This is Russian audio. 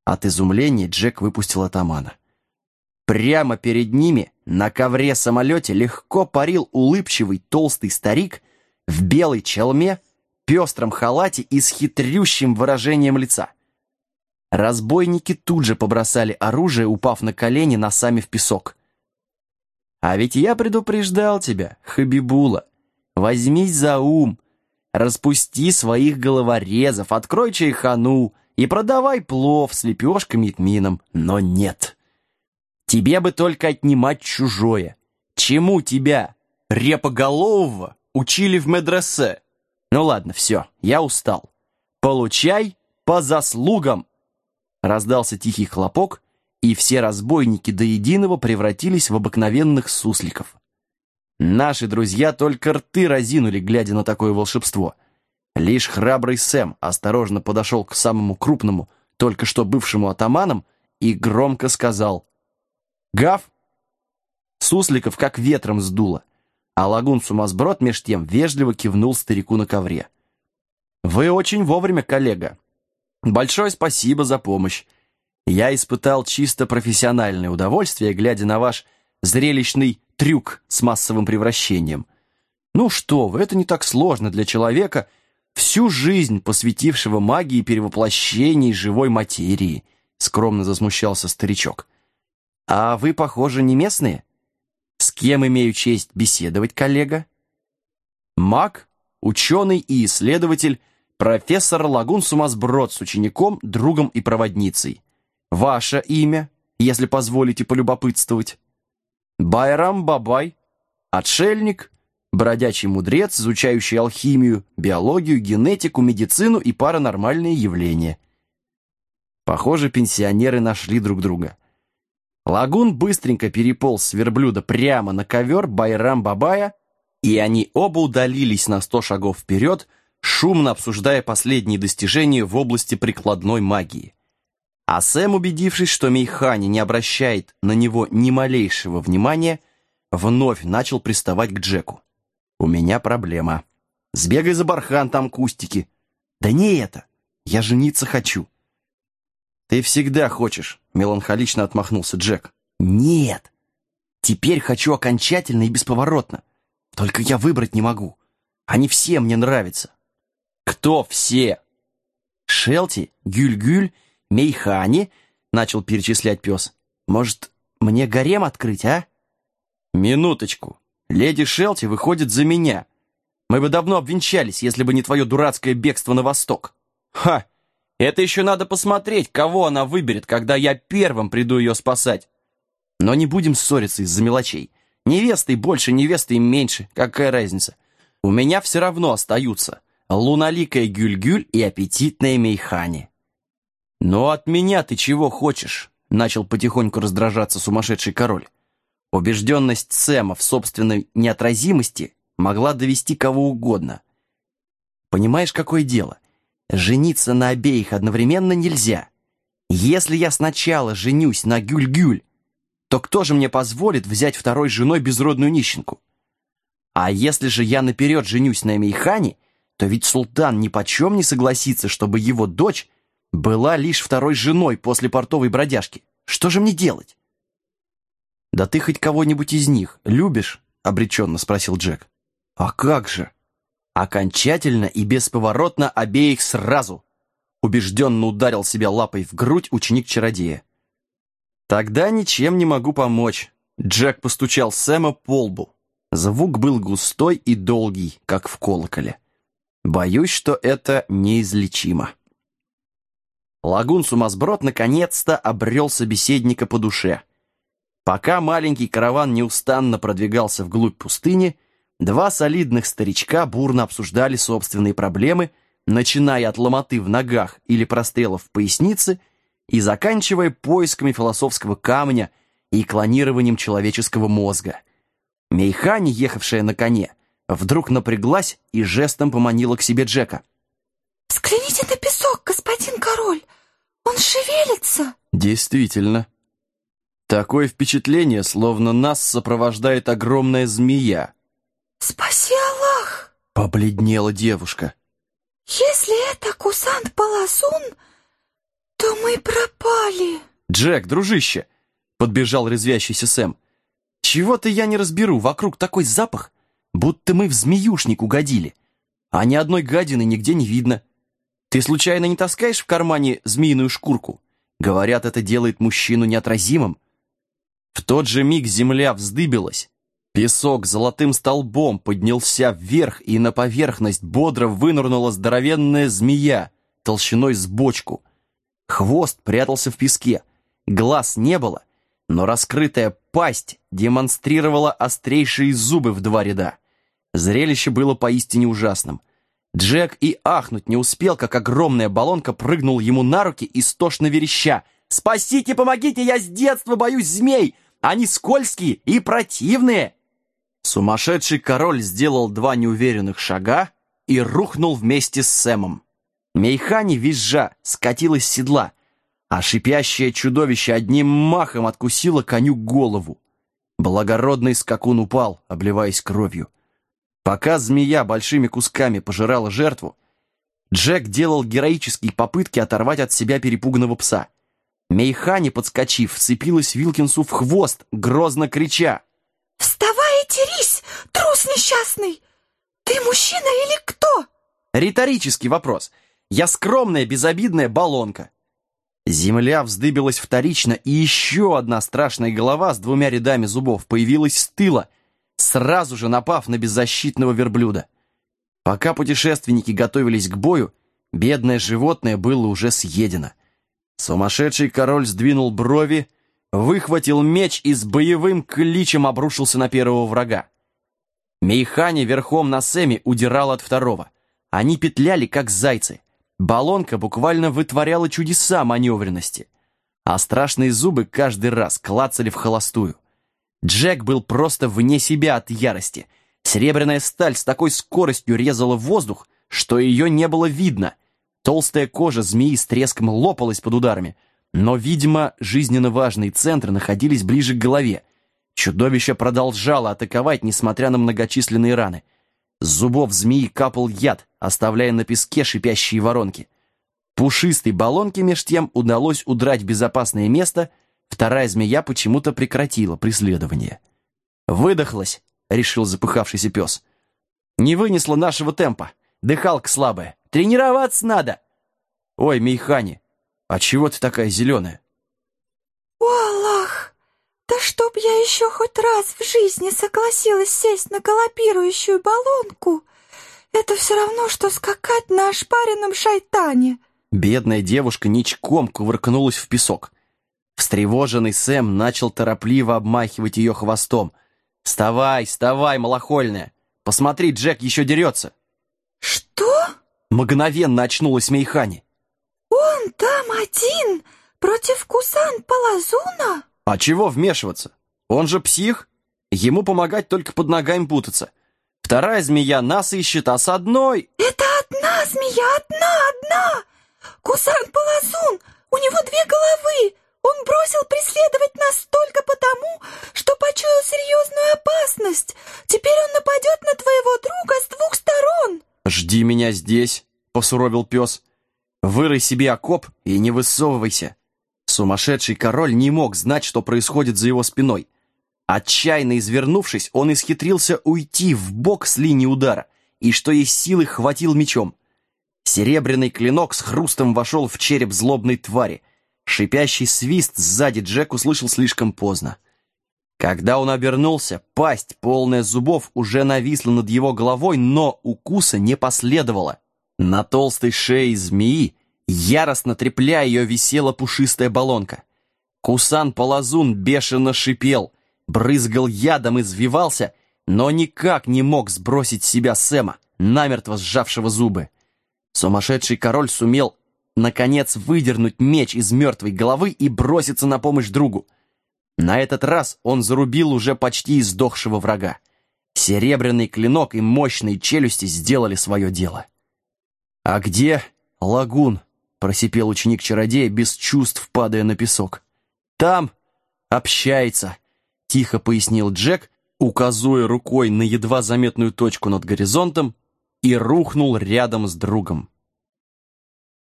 От изумления Джек выпустил атамана. Прямо перед ними на ковре-самолете легко парил улыбчивый толстый старик в белой челме, пестром халате и с хитрющим выражением лица. Разбойники тут же побросали оружие, упав на колени носами в песок. «А ведь я предупреждал тебя, Хабибула. Возьмись за ум, распусти своих головорезов, открой чайхану и продавай плов с лепешками и тмином. Но нет. Тебе бы только отнимать чужое. Чему тебя, репоголового, учили в медресе? Ну ладно, все, я устал. Получай по заслугам!» Раздался тихий хлопок, и все разбойники до единого превратились в обыкновенных сусликов. Наши друзья только рты разинули, глядя на такое волшебство. Лишь храбрый Сэм осторожно подошел к самому крупному, только что бывшему атаманом, и громко сказал: «Гав!» Сусликов как ветром сдуло, а лагун-сумасброд меж тем вежливо кивнул старику на ковре. «Вы очень вовремя, коллега. Большое спасибо за помощь. Я испытал чисто профессиональное удовольствие, глядя на ваш зрелищный трюк с массовым превращением. Ну что вы, это не так сложно для человека, всю жизнь посвятившего магии перевоплощений живой материи», скромно засмущался старичок. «А вы, похоже, не местные? С кем имею честь беседовать, коллега?» «Маг, ученый и исследователь, профессор Лагун-Сумасброд с учеником, другом и проводницей. Ваше имя, если позволите полюбопытствовать?» «Байрам Бабай, отшельник, бродячий мудрец, изучающий алхимию, биологию, генетику, медицину и паранормальные явления». Похоже, пенсионеры нашли друг друга. Лагун быстренько переполз с верблюда прямо на ковер Байрам Бабая, и они оба удалились на 100 шагов вперед, шумно обсуждая последние достижения в области прикладной магии. А Сэм, убедившись, что Мейхани не обращает на него ни малейшего внимания, вновь начал приставать к Джеку. «У меня проблема. Сбегай за бархан, там кустики». «Да не это. Я жениться хочу». «Ты всегда хочешь», — меланхолично отмахнулся Джек. «Нет. Теперь хочу окончательно и бесповоротно. Только я выбрать не могу. Они все мне нравятся». «Кто все?» «Шелти, Гюль-Гюль, Мейхани», — начал перечислять пес. «Может, мне гарем открыть, а?» «Минуточку. Леди Шелти выходит за меня. Мы бы давно обвенчались, если бы не твое дурацкое бегство на восток». «Ха! Это еще надо посмотреть, кого она выберет, когда я первым приду ее спасать. Но не будем ссориться из-за мелочей. Невесты больше, невесты меньше. Какая разница? У меня все равно остаются луналикая Гюль-Гюль и аппетитная Мейхани». «Но от меня ты чего хочешь?» — начал потихоньку раздражаться сумасшедший король. Убежденность Сэма в собственной неотразимости могла довести кого угодно. «Понимаешь, какое дело? Жениться на обеих одновременно нельзя. Если я сначала женюсь на Гюль-Гюль, то кто же мне позволит взять второй женой безродную нищенку? А если же я наперед женюсь на Мейхани, то ведь султан нипочем не согласится, чтобы его дочь была лишь второй женой после портовой бродяжки. Что же мне делать?» «Да ты хоть кого-нибудь из них любишь?» — обреченно спросил Джек. «А как же? Окончательно и бесповоротно обеих сразу!» Убежденно ударил себя лапой в грудь ученик-чародея. «Тогда ничем не могу помочь». Джек постучал Сэма по лбу. Звук был густой и долгий, как в колоколе. «Боюсь, что это неизлечимо». Лагун-сумасброд наконец-то обрел собеседника по душе. Пока маленький караван неустанно продвигался вглубь пустыни, два солидных старичка бурно обсуждали собственные проблемы, начиная от ломоты в ногах или прострелов в пояснице и заканчивая поисками философского камня и клонированием человеческого мозга. Мейхани, ехавшая на коне, вдруг напряглась и жестом поманила к себе Джека. «Взгляните на песок, господин король! Он шевелится!» «Действительно. Такое впечатление, словно нас сопровождает огромная змея». «Спаси Аллах!» — побледнела девушка. «Если это кусант-полосун, то мы пропали!» попали. «Джек, дружище!» — подбежал резвящийся Сэм. «Чего-то я не разберу, вокруг такой запах, будто мы в змеюшник угодили, а ни одной гадины нигде не видно. Ты случайно не таскаешь в кармане змеиную шкурку? Говорят, это делает мужчину неотразимым». В тот же миг земля вздыбилась, песок золотым столбом поднялся вверх, и на поверхность бодро вынырнула здоровенная змея толщиной с бочку. Хвост прятался в песке, глаз не было, но раскрытая пасть демонстрировала острейшие зубы в 2 ряда. Зрелище было поистине ужасным. Джек и ахнуть не успел, как огромная баллонка прыгнула ему на руки, истошно вереща: «Спасите, помогите, я с детства боюсь змей! Они скользкие и противные!» Сумасшедший король сделал 2 неуверенных шага и рухнул вместе с Сэмом. Мейхани, визжа, скатилась с седла, а шипящее чудовище одним махом откусило коню голову. Благородный скакун упал, обливаясь кровью. Пока змея большими кусками пожирала жертву, Джек делал героические попытки оторвать от себя перепуганного пса. Мейхани, подскочив, вцепилась Вилкинсу в хвост, грозно крича: «Вставай и дерись, трус несчастный! Ты мужчина или кто?» Риторический вопрос. Я скромная, безобидная баллонка. Земля вздыбилась вторично, и еще одна страшная голова с 2 рядами зубов появилась с тыла, сразу же напав на беззащитного верблюда. Пока путешественники готовились к бою, бедное животное было уже съедено. Сумасшедший король сдвинул брови, выхватил меч и с боевым кличем обрушился на первого врага. Мейхани верхом на Сэме удирал от второго. Они петляли, как зайцы. Баллонка буквально вытворяла чудеса маневренности, а страшные зубы каждый раз клацали в холостую. Джек был просто вне себя от ярости. Серебряная сталь с такой скоростью резала воздух, что ее не было видно. Толстая кожа змеи с треском лопалась под ударами, но, видимо, жизненно важные центры находились ближе к голове. Чудовище продолжало атаковать, несмотря на многочисленные раны. С зубов змеи капал яд, оставляя на песке шипящие воронки. Пушистой баллонке меж тем удалось удрать в безопасное место. Вторая змея почему-то прекратила преследование. «Выдохлась», — решил запыхавшийся пес. «Не вынесла нашего темпа. Дыхалка слабая. Тренироваться надо». «Ой, Мейхани, а чего ты такая зеленая?» «О, Аллах! Да чтоб я еще хоть раз в жизни согласилась сесть на галопирующую баллонку! Это все равно, что скакать на ошпаренном шайтане!» Бедная девушка ничком кувыркнулась в песок. Встревоженный Сэм начал торопливо обмахивать ее хвостом. «Вставай, вставай, малохольная! Посмотри, Джек еще дерется!» «Что?» Мгновенно очнулась Мейхани. «Он там один против Кусан-Палазуна?» «А чего вмешиваться? Он же псих. Ему помогать только под ногами путаться. Вторая змея нас ищет, а с одной...» «Это одна змея, одна! Кусан-Палазун! У него 2 головы! Он бросил преследовать нас только потому, что почуял серьезную опасность. Теперь он нападет на твоего друга с 2 сторон!» «Жди меня здесь», — посуровил пес. «Вырой себе окоп и не высовывайся». Сумасшедший король не мог знать, что происходит за его спиной. Отчаянно извернувшись, он исхитрился уйти вбок с линии удара и, что есть силы, хватил мечом. Серебряный клинок с хрустом вошел в череп злобной твари. Шипящий свист сзади Джек услышал слишком поздно. Когда он обернулся, пасть, полная зубов, уже нависла над его головой, но укуса не последовало. На толстой шее змеи, яростно трепля ее, висела пушистая баллонка. Кусан-Палазун бешено шипел, брызгал ядом и извивался, но никак не мог сбросить с себя Сэма, намертво сжавшего зубы. Сумасшедший король сумел, наконец, выдернуть меч из мертвой головы и броситься на помощь другу. На этот раз он зарубил уже почти издохшего врага. Серебряный клинок и мощные челюсти сделали свое дело. «А где Лагун?» — просипел ученик-чародея, без чувств падая на песок. «Там общается», — тихо пояснил Джек, указывая рукой на едва заметную точку над горизонтом, и рухнул рядом с другом.